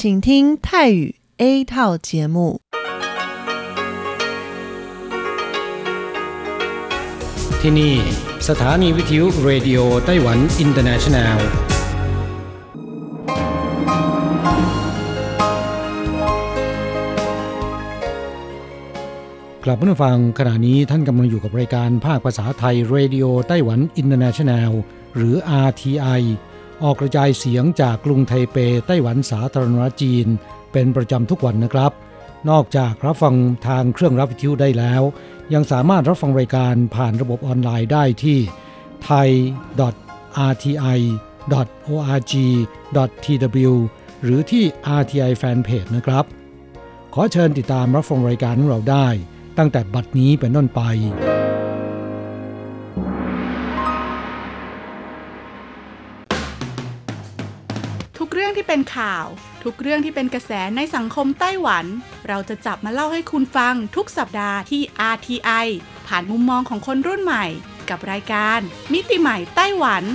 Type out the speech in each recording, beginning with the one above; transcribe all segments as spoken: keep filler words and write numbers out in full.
请听泰语 A 套节目。 ที่นี่สถานีวิทยุเรดิโอไต้หวันอินเตอร์เนชั่นแนลกลับมาฟังขณะนี้ท่านกำลังอยู่กับรายการภาคภาษาไทยเรดิโอไต้หวันอินเตอร์เนชั่นแนลหรือ อาร์ ที ไอ ออกกระจายเสียงจากกรุงไทเปไต้หวันสาธารณรัฐจีนเป็นประจำทุกวันนะครับนอกจากรับฟังทางเครื่องรับวิทยุได้แล้วยังสามารถรับฟังรายการผ่านระบบออนไลน์ได้ที่ ไทย ดอท อาร์ ที ไอ ดอท โอ อาร์ จี ดอท ที ดับเบิลยู หรือที่ อาร์ ที ไอ Fanpage นะครับขอเชิญติดตามรับฟังรายการของเราได้ตั้งแต่บัดนี้เป็นต้นไปทุกเรื่องที่เป็นข่าวทุกเรื่องที่เป็นกระแสในสังคมไต้หวันเราจะจับมาเล่าให้คุณฟังทุกสัปดาห์ที่ อาร์ ที ไอ ผ่านมุมมองของคนรุ่นใหม่กับรายการมิติใหม่ไต้หวัน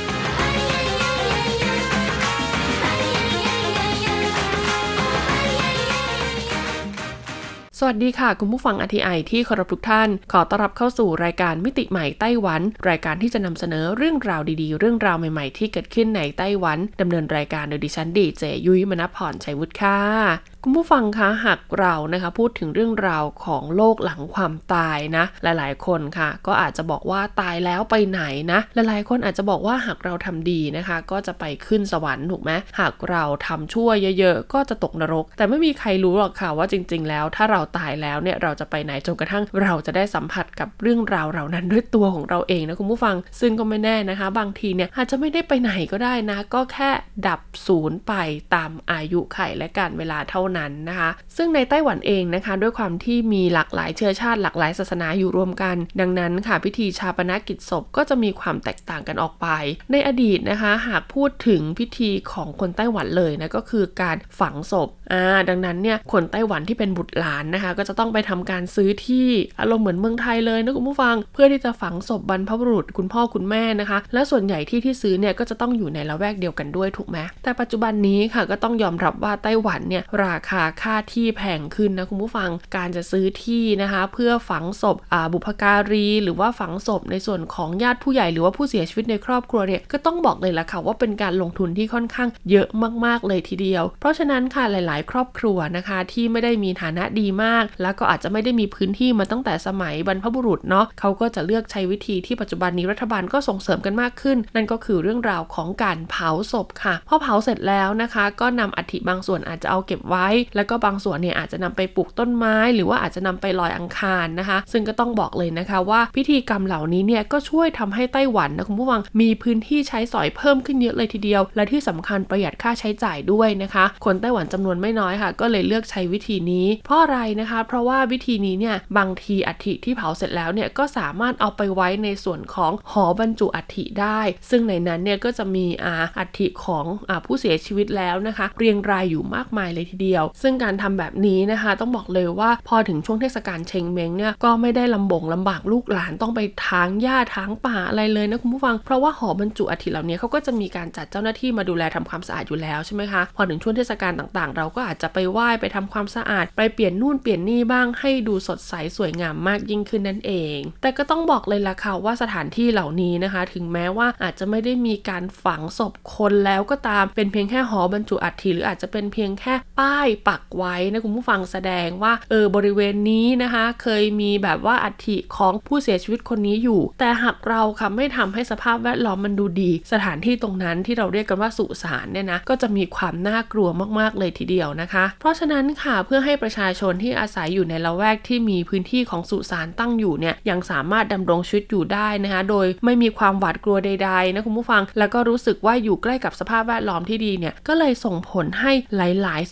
สวัสดีค่ะคุณผู้ฟัง อาร์ ที ไอ ที่เคารพทุกท่านขอต้อนรับเข้าสู่รายการมิติใหม่ไต้หวันรายการที่จะนำเสนอเรื่องราวดีๆเรื่องราวใหม่ๆที่เกิดขึ้นในไต้หวันดำเนินรายการโดยดิฉันดีเจยุ้ยมณพรชัยวุฒิค่ะคุณผู้ฟังคะหากเรานะคะพูดถึงเรื่องราวของโลกหลังความตายนะหลายๆคนค่ะก็อาจจะบอกว่าตายแล้วไปไหนนะหลายๆคนอาจจะบอกว่าหากเราทำดีนะคะก็จะไปขึ้นสวรรค์ถูกไหมหากเราทำชั่วเยอะๆก็จะตกนรกแต่ไม่มีใครรู้หรอกค่ะว่าจริงๆแล้วถ้าเราตายแล้วเนี่ยเราจะไปไหนจนกระทั่งเราจะได้สัมผัสกับเรื่องราวเหล่านั้นด้วยตัวของเราเองนะคุณผู้ฟังซึ่งก็ไม่แน่นะคะบางทีเนี่ยอาจจะไม่ได้ไปไหนก็ได้นะก็แค่ดับศูนย์ไปตามอายุขัยและกาลเวลาเท่านั้นนะคะซึ่งในไต้หวันเองนะคะด้วยความที่มีหลากหลายเชื้อชาติหลากหลายศาสนาอยู่รวมกันดังนั้นค่ะพิธีชาปนกิจศพก็จะมีความแตกต่างกันออกไปในอดีตนะคะหากพูดถึงพิธีของคนไต้หวันเลยนะก็คือการฝังศพอ่าดังนั้นเนี่ยคนไต้หวันที่เป็นบุตรหลานนะคะก็จะต้องไปทำการซื้อที่อารมณ์เหมือนเมืองไทยเลยนะคุณผู้ฟังเพื่อที่จะฝังศพบรรพบุรุษคุณพ่อคุณแม่นะคะและส่วนใหญ่ที่ที่ซื้อเนี่ยก็จะต้องอยู่ในละแวกเดียวกันด้วยถูกไหมแต่ปัจจุบันนี้ค่ะก็ต้องยอมรับว่าไต้หวันเนี่ยราคาค่าที่แพงขึ้นนะคุณผู้ฟังการจะซื้อที่นะคะเพื่อฝังศพอ่าบุพการีหรือว่าฝังศพในส่วนของญาติผู้ใหญ่หรือว่าผู้เสียชีวิตในครอบครัวเนี่ยก็ต้องบอกเลยละค่ะว่าเป็นการลงทุนที่ค่อนข้างเยอะมากๆเลยทีเดียวเพราะฉะนั้นค่ะหลายๆครอบครัวนะคะที่ไม่ได้มีฐานะดีมากแล้วก็อาจจะไม่ได้มีพื้นที่มาตั้งแต่สมัยบรรพบุรุษเนาะเขาก็จะเลือกใช้วิธีที่ปัจจุบันนี้รัฐบาลก็ส่งเสริมกันมากขึ้นนั่นก็คือเรื่องราวของการเผาศพค่ะพอเผาเสร็จแล้วนะคะก็นำอัฐิบางส่วนอาจจะเอาเก็บไว้แล้วก็บางส่วนเนี่ยอาจจะนำไปปลูกต้นไม้หรือว่าอาจจะนำไปลอยอังคารนะคะซึ่งก็ต้องบอกเลยนะคะว่าพิธีกรรมเหล่านี้เนี่ยก็ช่วยทำให้ไต้หวันนะคุณผู้ฟังมีพื้นที่ใช้สอยเพิ่มขึ้นเยอะเลยทีเดียวและที่สำคัญประหยัดค่าใช้จ่ายด้วยนะคะคนไต้หวันจำนวนไม่น้อยค่ะก็เลยเลือกใช้วิธีนี้เพราะอะไรนะคะเพราะว่าวิธีนี้เนี่ยบางทีอัฐิที่เผาเสร็จแล้วเนี่ยก็สามารถเอาไปไว้ในส่วนของหอบรรจุอัฐิได้ซึ่งในนั้นเนี่ยก็จะมีอาอัฐิของอ่าผู้เสียชีวิตแล้วนะคะเรียงรายอยู่มากมายเลยทีเดียวซึ่งการทำแบบนี้นะคะต้องบอกเลยว่าพอถึงช่วงเทศกาลเชงเม้งเนี่ยก็ไม่ได้ลำบงลำบากลูกหลานต้องไปทางหญ้าทางป่าอะไรเลยนะคุณผู้ฟังเพราะว่าหอบรรจุอัฐิเหล่านี้เขาก็จะมีการจัดเจ้าหน้าที่มาดูแลทำความสะอาดอยู่แล้วใช่ไหมคะพอถึงช่วงเทศกาลต่างๆเราก็อาจจะไปไหว้ไปทำความสะอาดไปเปลี่ยนนู่นเปลี่ยนนี่บ้างให้ดูสดใสสวยงามมากยิ่งขึ้นนั่นเองแต่ก็ต้องบอกเลยล่ะค่ะว่าสถานที่เหล่านี้นะคะถึงแม้ว่าอาจจะไม่ได้มีการฝังศพคนแล้วก็ตามเป็นเพียงแค่หอบรรจุอัฐิหรืออาจจะเป็นเพียงแค่ป้ายปักไว้นะคุณผู้ฟังแสดงว่าเออบริเวณนี้นะคะเคยมีแบบว่าอัฐิของผู้เสียชีวิตคนนี้อยู่แต่หากเราค่ะไม่ทำให้สภาพแวดล้อมมันดูดีสถานที่ตรงนั้นที่เราเรียกกันว่าสุสานเนี่ยนะก็จะมีความน่ากลัวมากๆเลยทีเดียวนะคะเพราะฉะนั้นค่ะเพื่อให้ประชาชนที่อาศัยอยู่ในละแวกที่มีพื้นที่ของสุสานตั้งอยู่เนี่ยยังสามารถดำรงชีวิตอยู่ได้นะคะโดยไม่มีความหวาดกลัวใดๆนะคุณผู้ฟังแล้วก็รู้สึกว่าอยู่ใกล้กับสภาพแวดล้อมที่ดีเนี่ยก็เลยส่งผลให้หลายๆสุสาน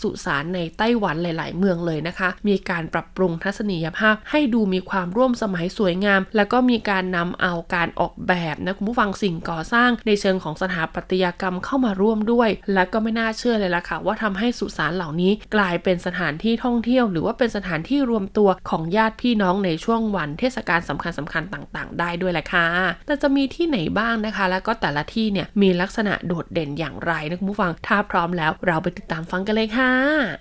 ในไต้หวันหลายๆเมืองเลยนะคะมีการปรับปรุงทัศนียภาพให้ดูมีความร่วมสมัยสวยงามแล้วก็มีการนำเอาการออกแบบนะคุณผู้ฟังสิ่งก่อสร้างในเชิงของสถาปัตยกรรมเข้ามาร่วมด้วยและก็ไม่น่าเชื่อเลยล่ะค่ะว่าทำให้สุสานเหล่านี้กลายเป็นสถานที่ท่องเที่ยวหรือว่าเป็นสถานที่รวมตัวของญาติพี่น้องในช่วงวันเทศกาลสำคัญสำคัญต่างๆได้ด้วยแหละค่ะแต่จะมีที่ไหนบ้างนะคะแล้วก็แต่ละที่เนี่ยมีลักษณะโดดเด่นอย่างไรนะคุณผู้ฟังถ้าพร้อมแล้วเราไปติดตามฟังกันเลยค่ะ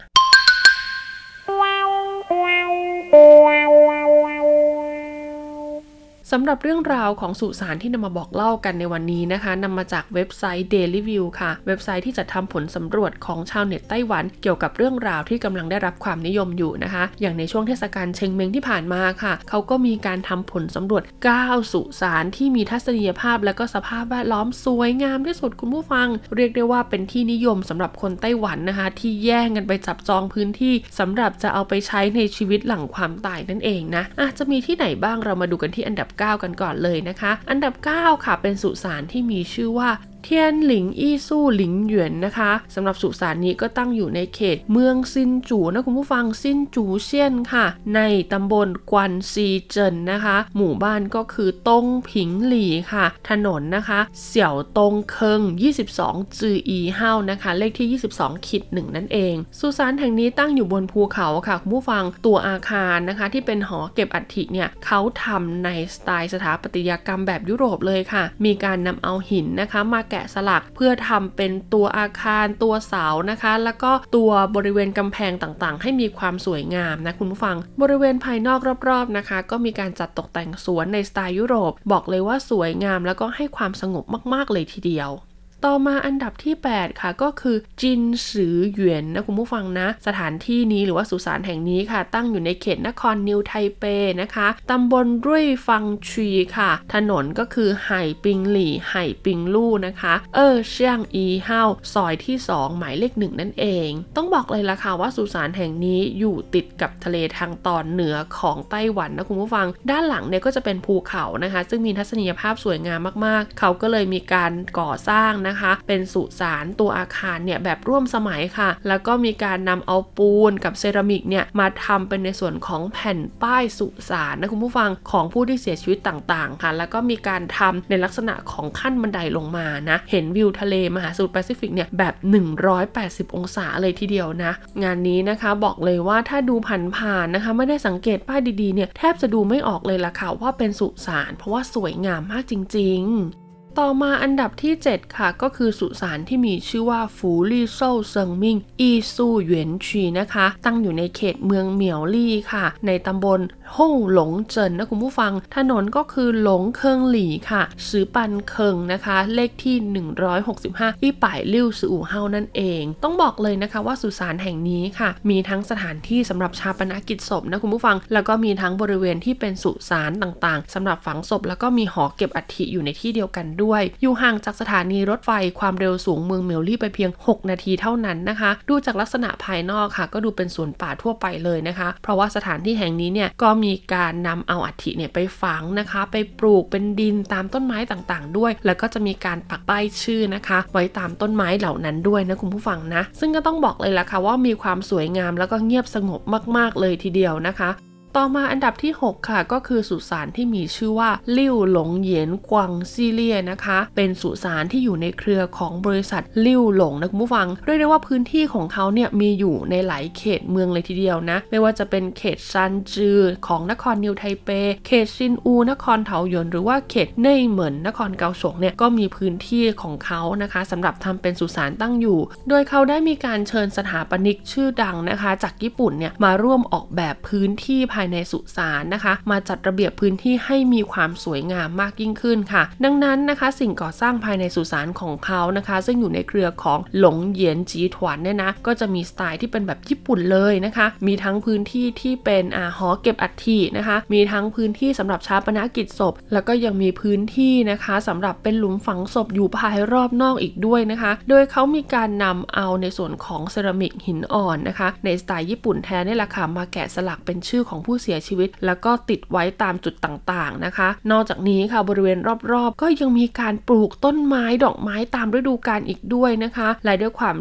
สำหรับเรื่องราวของสุสานที่นำมาบอกเล่ากันในวันนี้นะคะนำมาจากเว็บไซต์ Daily View ค่ะเว็บไซต์ที่จะทำผลสำรวจของชาวเน็ตไต้หวันเกี่ยวกับเรื่องราวที่กำลังได้รับความนิยมอยู่นะคะอย่างในช่วงเทศกาลเชงเม้งที่ผ่านมาค่ะเขาก็มีการทำผลสำรวจเก้าสุสานที่มีทัศนียภาพและก็สภาพแวดล้อมสวยงามที่สุดคุณผู้ฟังเรียกได้ว่าเป็นที่นิยมสำหรับคนไต้หวันนะคะที่แย่งกันไปจับจองพื้นที่สำหรับจะเอาไปใช้ในชีวิตหลังความตายนั่นเองนะอาจจะมีที่ไหนบ้างเรามาดูกันที่อันดับเก้ากันก่อนเลยนะคะอันดับเก้าค่ะเป็นสุสานที่มีชื่อว่าเทียนหลิงอี้สู้หลิงหยวนนะคะสำหรับสุสานนี้ก็ตั้งอยู่ในเขตเมืองซินจูนะคุณผู้ฟังซินจูเซียนค่ะในตำบลกวนซีเจินนะคะหมู่บ้านก็คือตงผิงหลี่ค่ะถนนนะคะเสี่ยวตงเคิงยี่สิบสองจืออีเฮานะคะเลขที่ ยี่สิบสอง หนึ่ง นั่นเองสุสานแห่งนี้ตั้งอยู่บนภูเขาค่ะคุณผู้ฟังตัวอาคารนะคะที่เป็นหอเก็บอัฐิเนี่ยเขาทำในสไตล์สถาปัตยกรรมแบบยุโรปเลยค่ะมีการนำเอาหินนะคะมาแกะสลักเพื่อทำเป็นตัวอาคารตัวเสานะคะแล้วก็ตัวบริเวณกำแพงต่างๆให้มีความสวยงามนะคุณผู้ฟังบริเวณภายนอกรอบๆนะคะก็มีการจัดตกแต่งสวนในสไตล์ยุโรปบอกเลยว่าสวยงามแล้วก็ให้ความสงบมากๆเลยทีเดียวต่อมาอันดับที่แปดค่ะก็คือจินซือหยวนนะคุณผู้ฟังนะสถานที่นี้หรือว่าสุสานแห่งนี้ค่ะตั้งอยู่ในเขตนครนิวไทเปนะคะตำบลรุ่ยฟังชีค่ะถนนก็คือไห่ปิงหลี่ไห่ปิงลู่นะคะเออเชียงอีเฮาซอยที่สองหมายเลขหนึ่งนั่นเองต้องบอกเลยล่ะค่ะว่าสุสานแห่งนี้อยู่ติดกับทะเลทางตอนเหนือของไต้หวันนะคุณผู้ฟังด้านหลังเนี่ยก็จะเป็นภูเขานะคะซึ่งมีทัศนียภาพสวยงามมากๆเขาก็เลยมีการก่อสร้างนะคะเป็นสุสานตัวอาคารเนี่ยแบบร่วมสมัยค่ะแล้วก็มีการนำเอาปูนกับเซรามิกเนี่ยมาทำเป็นในส่วนของแผ่นป้ายสุสานนะคุณผู้ฟังของผู้ที่เสียชีวิตต่างๆค่ะแล้วก็มีการทำในลักษณะของขั้นบันไดลงมานะเห็นวิวทะเลมหาสมุทรแปซิฟิกเนี่ยแบบหนึ่งร้อยแปดสิบองศาเลยทีเดียวนะงานนี้นะคะบอกเลยว่าถ้าดูผ่านๆนะคะไม่ได้สังเกตป้ายดีๆเนี่ยแทบจะดูไม่ออกเลยล่ะค่ะว่าเป็นสุสานเพราะว่าสวยงามมากจริงๆต่อมาอันดับที่เจ็ดค่ะก็คือสุสานที่มีชื่อว่าฟูลี่โซ่เซิงมิงอีซูหยวนชีนะคะตั้งอยู่ในเขตเมืองเหมียวลี่ค่ะในตำบลฮ่งหลงเจินนะคุณผู้ฟังถนนก็คือหลงเคิงหลี่ค่ะซือปันเคิงนะคะเลขที่หนึ่งร้อยหกสิบห้าอี้ป่ายลิ่วซืออู่เฮานั่นเองต้องบอกเลยนะคะว่าสุสานแห่งนี้ค่ะมีทั้งสถานที่สำหรับชาปนกิจศพนะคุณผู้ฟังแล้วก็มีทั้งบริเวณที่เป็นสุสานต่างๆสำหรับฝังศพแล้วก็มีหอเก็บอัฐิอยู่ในที่เดียวกันด้วยอยู่ห่างจากสถานีรถไฟความเร็วสูงเมืองเหมียวลี่ไปเพียงหกนาทีเท่านั้นนะคะดูจากลักษณะภายนอกค่ะก็ดูเป็นสวนป่าทั่วไปเลยนะคะเพราะว่าสถานที่แห่งนี้เนี่ยก็มีการนำเอาอัฐิเนี่ยไปฝังนะคะไปปลูกเป็นดินตามต้นไม้ต่างๆด้วยแล้วก็จะมีการปักป้ายชื่อนะคะไว้ตามต้นไม้เหล่านั้นด้วยนะคุณผู้ฟังนะซึ่งก็ต้องบอกเลยล่ะค่ะว่ามีความสวยงามแล้วก็เงียบสงบมากๆเลยทีเดียวนะคะต่อมาอันดับที่หกค่ะก็คือสุสานที่มีชื่อว่าลิ่วหลงเหยียนกวางซีเลียนะคะเป็นสุสานที่อยู่ในเครือของบริษัทลิ่วหลงนะคุณผู้ฟังเรียกได้ว่าพื้นที่ของเขาเนี่ยมีอยู่ในหลายเขตเมืองเลยทีเดียวนะไม่ว่าจะเป็นเขตซันจือของนครนิวไทเปเขตซินอูนครเถาหยวนหรือว่าเขตเน่ยเหมินนครเกาสงเนี่ยก็มีพื้นที่ของเขานะคะสำหรับทำเป็นสุสานตั้งอยู่โดยเขาได้มีการเชิญสถาปนิกชื่อดังนะคะจากญี่ปุ่นเนี่ยมาร่วมออกแบบพื้นที่ภายในสุสานนะคะมาจัดระเบียบพื้นที่ให้มีความสวยงามมากยิ่งขึ้นค่ะดังนั้นนะคะสิ่งก่อสร้างภายในสุสานของเขานะคะซึ่งอยู่ในเครือของหลงเหยียนจีถวนเนี่ยนะก็จะมีสไตล์ที่เป็นแบบญี่ปุ่นเลยนะคะมีทั้งพื้นที่ที่เป็นอ่าหอเก็บอัฐินะคะมีทั้งพื้นที่สำหรับชาปนกิจศพแล้วก็ยังมีพื้นที่นะคะสำหรับเป็นหลุมฝังศพอยู่ภายรอบนอกอีกด้วยนะคะโดยเขามีการนำเอาในส่วนของเซรามิกหินอ่อนนะคะในสไตล์ญี่ปุ่นแท้นี่แหละค่ะมาแกะสลักเป็นชื่อของผู้เสียชีวิตแล้วก็ติดไว้ตามจุดต่างๆนะคะนอกจากนี้ค่ะบริเวณรอบๆก็ยังมีการปลูกต้นไม้ดอกไม้ตามฤดูกาลอีกด้วยนะคะและด้วยความที่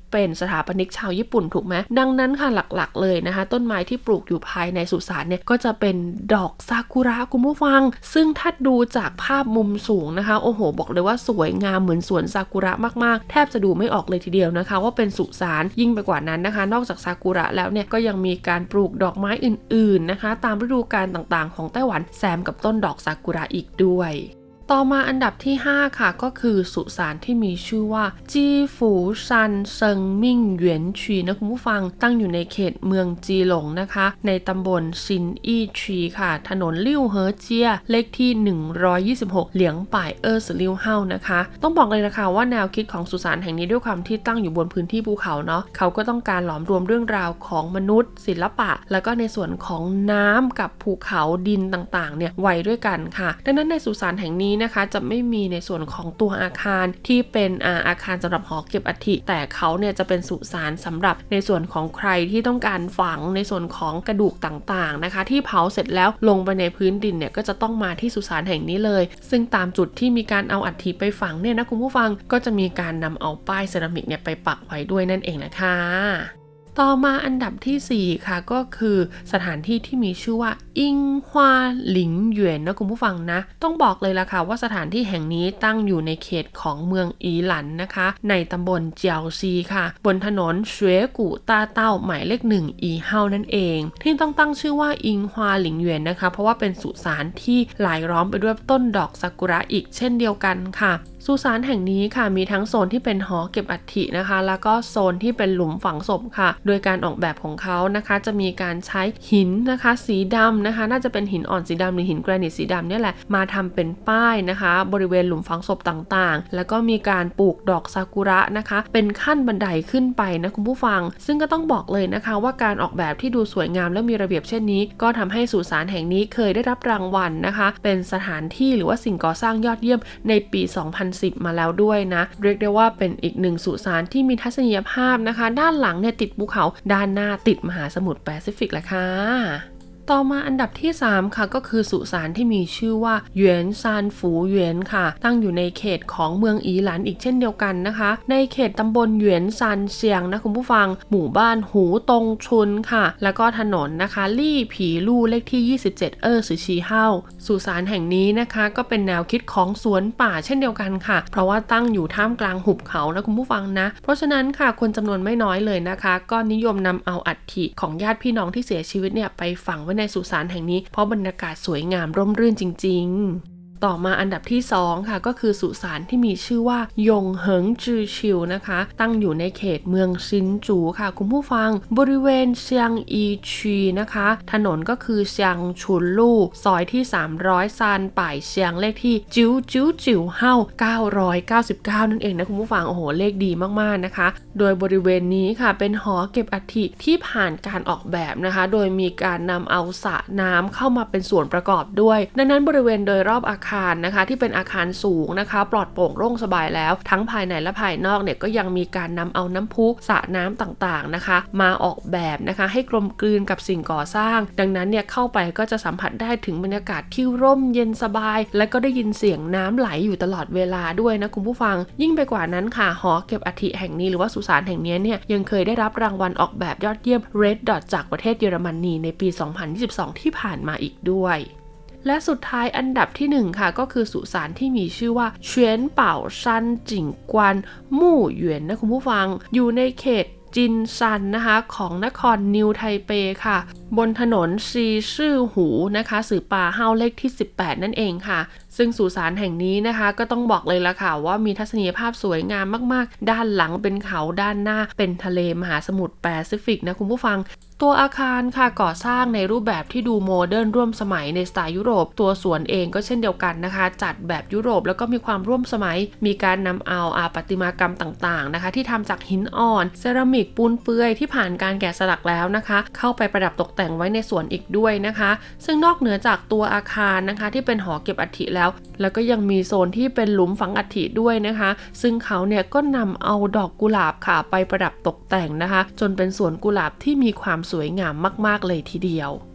เป็นสถาปนิกชาวญี่ปุ่นถูกไหมดังนั้นค่ะหลักๆเลยนะคะต้นไม้ที่ปลูกอยู่ภายในสุสานเนี่ยก็จะเป็นดอกซากุระคุณผู้ฟังซึ่งถ้าดูจากภาพมุมสูงนะคะโอ้โหบอกเลยว่าสวยงามเหมือนสวนซากุระมากๆแทบจะดูไม่ออกเลยทีเดียวนะคะว่าเป็นสุสานยิ่งไปกว่านั้นนะคะนอกจากซากุระแล้วเนี่ยก็ยังมีการปลูกดอกไม้อื่นๆนะคะตามฤดูกาลต่างๆของไต้หวันแซมกับต้นดอกซากุระอีกด้วยต่อมาอันดับที่ห้าค่ะก็คือสุสานที่มีชื่อว่าจีฝูซันเซิงมิ่งเหวียนชีนะคุณผู้ฟังตั้งอยู่ในเขตเมืองจีหลงนะคะในตำบลซินอี้ชีค่ะถนนลิ่วเหอเจียเลขที่หนึ่งร้อยยี่สิบหกเหลียงป่ายเออร์สลิ่วเฮานะคะต้องบอกเลยนะคะว่าแนวคิดของสุสานแห่งนี้ด้วยความที่ตั้งอยู่บนพื้นที่ภูเขาเนาะเขาก็ต้องการหลอมรวมเรื่องราวของมนุษย์ศิลปะแล้วก็ในส่วนของน้ำกับภูเขาดินต่างๆเนี่ยไว้ด้วยกันค่ะดังนั้นในสุสานแห่งนี้นะคะจะไม่มีในส่วนของตัวอาคารที่เป็นอาอาคารสำหรับหอเก็บอัฐิแต่เขาเนี่ยจะเป็นสุสานสำหรับในส่วนของใครที่ต้องการฝังในส่วนของกระดูกต่างๆนะคะที่เผาเสร็จแล้วลงไปในพื้นดินเนี่ยก็จะต้องมาที่สุสานแห่งนี้เลยซึ่งตามจุดที่มีการเอาอัฐิไปฝังเนี่ยนะคุณผู้ฟังก็จะมีการนำเอาป้ายเซรามิกเนี่ยไปปักไว้ด้วยนั่นเองนะคะต่อมาอันดับที่สี่ค่ะก็คือสถานที่ที่มีชื่อว่าอิงฮวาหลิงเหวียนนะคุณผู้ฟังนะต้องบอกเลยล่ะค่ะว่าสถานที่แห่งนี้ตั้งอยู่ในเขตของเมืองอีหลันนะคะในตำบลเจียวซีค่ะบนถนนเสวยกู่ต้าเต้าหมายเลขหนึ่งอีเฮานั่นเองที่ต้องตั้งชื่อว่าอิงฮวาหลิงเหวียนนะคะเพราะว่าเป็นสุสานที่รายล้อมไปด้วยต้นดอกซากุระอีกเช่นเดียวกันค่ะสุสานแห่งนี้ค่ะมีทั้งโซนที่เป็นหอเก็บอัฐินะคะแล้วก็โซนที่เป็นหลุมฝังศพค่ะโดยการออกแบบของเขานะคะจะมีการใช้หินนะคะสีดำนะคะน่าจะเป็นหินอ่อนสีดำหรือหินแกรนิตสีดำเนี่ยแหละมาทำเป็นป้ายนะคะบริเวณหลุมฝังศพต่างๆแล้วก็มีการปลูกดอกซากุระนะคะเป็นขั้นบันไดขึ้นไปนะคุณผู้ฟังซึ่งก็ต้องบอกเลยนะคะว่าการออกแบบที่ดูสวยงามและมีระเบียบเช่นนี้ก็ทำให้สุสานแห่งนี้เคยได้รับรางวัลนะคะเป็นสถานที่หรือว่าสิ่งก่อสร้างยอดเยี่ยมในปีสองพันสิบมาแล้วด้วยนะเรียกได้ว่าเป็นอีกหนึ่งสุสานที่มีทัศนียภาพนะคะด้านหลังเนี่ยติดภูเขาด้านหน้าติดมหาสมุทรแปซิฟิกแหละค่ะต่อมาอันดับที่สามค่ะก็คือสุสานที่มีชื่อว่าเหวียนซานฝูเหวียนค่ะตั้งอยู่ในเขตของเมืองอีหลันอีกเช่นเดียวกันนะคะในเขตตำบลเหวียนซานเซียงนะคุณผู้ฟังหมู่บ้านหูตงชุนค่ะแล้วก็ถนนนะคะลี่ผีลู่เลขที่ยี่สิบเจ็ดเออสือชีเฮาสุสานแห่งนี้นะคะก็เป็นแนวคิดของสวนป่าเช่นเดียวกันค่ะเพราะว่าตั้งอยู่ท่ามกลางหุบเขานะคุณผู้ฟังนะเพราะฉะนั้นค่ะคนจำนวนไม่น้อยเลยนะคะก็นิยมนำเอาอัฐิของญาติพี่น้องที่เสียชีวิตเนี่ยไปฝังไว้ในสุสานแห่งนี้เพราะบรรยากาศสวยงามร่มรื่นจริงๆต่อมาอันดับที่สองค่ะก็คือสุสานที่มีชื่อว่ายงเหิงจือชิวนะคะตั้งอยู่ในเขตเมืองซินจูค่ะคุณผู้ฟังบริเวณเซียงอีชีนะคะถนนก็คือเซียงชุนลู่ซอยที่สามร้อยซานป่ายเซียงเลขที่จิ๋วจิ๋วจิ๋วเฮาเก้าร้อยเก้าสิบเก้านั่นเองนะคุณผู้ฟังโอ้โหเลขดีมากๆนะคะโดยบริเวณนี้ค่ะเป็นหอเก็บอัฐิที่ผ่านการออกแบบนะคะโดยมีการนำเอาสระน้ำเข้ามาเป็นส่วนประกอบด้วยดังนั้นบริเวณโดยรอบอาคารนะคะที่เป็นอาคารสูงนะคะปลอดโปร่งโล่งสบายแล้วทั้งภายในและภายนอกเนี่ยก็ยังมีการนำเอาน้ำพุสระน้ำต่างๆนะคะมาออกแบบนะคะให้กลมกลืนกับสิ่งก่อสร้างดังนั้นเนี่ยเข้าไปก็จะสัมผัสได้ถึงบรรยากาศที่ร่มเย็นสบายและก็ได้ยินเสียงน้ำไหลอยู่ตลอดเวลาด้วยนะคุณผู้ฟังยิ่งไปกว่านั้นค่ะหอเก็บอัฐิแห่งนี้หรือว่าสุสานแห่งนี้เนี่ยยังเคยได้รับรางวัลออกแบบยอดเยี่ยม Red Dot จากประเทศเยอรมนีในปีสองพันยี่สิบสองที่ผ่านมาอีกด้วยและสุดท้ายอันดับที่หนึ่งค่ะก็คือสุสานที่มีชื่อว่าเฉียนเป่าซันจิ่งกวนมู่เหวียนนะคุณผู้ฟังอยู่ในเขตจินซันนะคะของนครนิวไทเปค่ะบนถนนซีซื่อหูนะคะสื่อป่าเฮาเลขที่สิบแปดนั่นเองค่ะซึ่งสุสานแห่งนี้นะคะก็ต้องบอกเลยละค่ะว่ามีทัศนียภาพสวยงามมากๆด้านหลังเป็นเขาด้านหน้าเป็นทะเลมหาสมุทรแปซิฟิกนะคุณผู้ฟังตัวอาคารค่ะก่อสร้างในรูปแบบที่ดูโมเดิร์นร่วมสมัยในสไตล์ยุโรปตัวสวนเองก็เช่นเดียวกันนะคะจัดแบบยุโรปแล้วก็มีความร่วมสมัยมีการนำเอาอาประติมากรรมต่างๆนะคะที่ทำจากหินอ่อนเซรามิกปูนเปื่อยที่ผ่านการแกะสลักแล้วนะคะเข้าไปประดับตกแต่งไว้ในสวนอีกด้วยนะคะซึ่งนอกเหนือจากตัวอาคารนะคะที่เป็นหอเก็บอัฐิแล้วแล้วก็ยังมีโซนที่เป็นหลุมฝังอัฐิด้วยนะคะซึ่งเขาเนี่ยก็นำเอาดอกกุหลาบค่ะไปประดับตกแต่งนะคะจนเป็นสวนกุหลาบที่มีความสวยงามมากๆเลยทีเดียว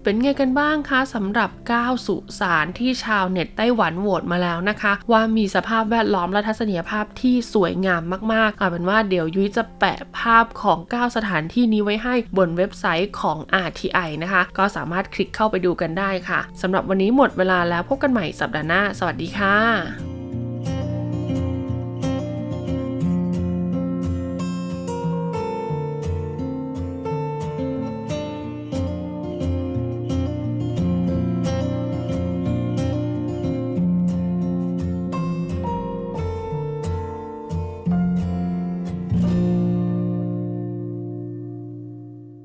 เป็นไงกันบ้างคะสำหรับเก้าสุสานที่ชาวเน็ตไต้หวันโหวตมาแล้วนะคะว่ามีสภาพแวดล้อมและทัศนียภาพที่สวยงามมากๆเอาเป็นว่าเดี๋ยวยุ้ยจะแปะภาพของเก้าสถานที่นี้ไว้ให้บนเว็บไซต์ของ อาร์ ที ไอ นะคะก็สามารถคลิกเข้าไปดูกันได้ค่ะสำหรับวันนี้หมดเวลาแล้วพบกันใหม่สัปดาห์หน้าสวัสดีค่ะ